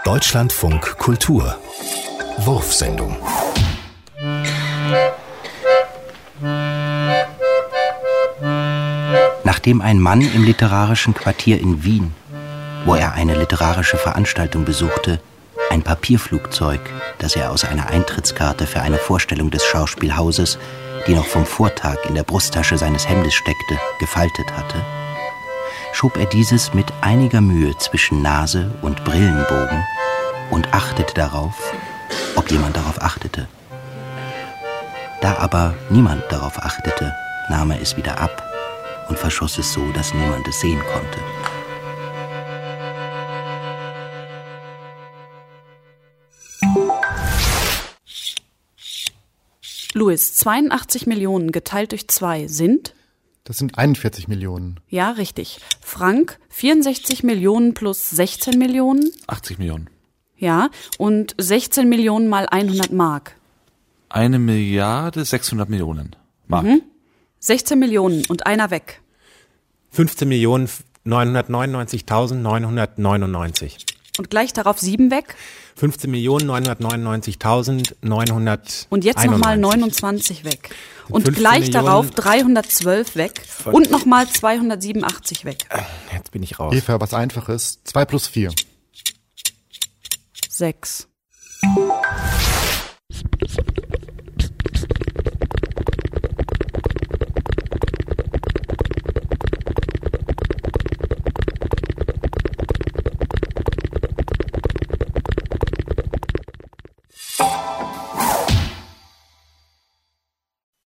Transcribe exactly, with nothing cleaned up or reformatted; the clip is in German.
Deutschlandfunk Kultur Wurfsendung. Nachdem ein Mann im literarischen Quartier in Wien, wo er eine literarische Veranstaltung besuchte, ein Papierflugzeug, das er aus einer Eintrittskarte für eine Vorstellung des Schauspielhauses, die noch vom Vortag in der Brusttasche seines Hemdes steckte, gefaltet hatte, schob er dieses mit einiger Mühe zwischen Nase und Brillenbogen und achtete darauf, ob jemand darauf achtete. Da aber niemand darauf achtete, nahm er es wieder ab und verschoss es so, dass niemand es sehen konnte. Louis, zweiundachtzig Millionen geteilt durch zwei sind? Das sind einundvierzig Millionen. Ja, richtig. Frank, vierundsechzig Millionen plus sechzehn Millionen? achtzig Millionen. Ja, und sechzehn Millionen mal hundert Mark. Eine Milliarde sechshundert Millionen Mark. Mhm. sechzehn Millionen und einer weg. fünfzehn Millionen neunhundertneunundneunzigtausendneunhundertneunundneunzig. Und gleich darauf sieben weg. fünfzehn Millionen neunhundertneunundneunzigtausendneunhunderteinundneunzig. Und jetzt nochmal neunundzwanzig weg. Und fünfzehn gleich Millionen darauf dreihundertzwölf weg. Und nochmal zweihundertsiebenundachtzig weg. Jetzt bin ich raus. Eva, was Einfaches. zwei plus vier. Sechs.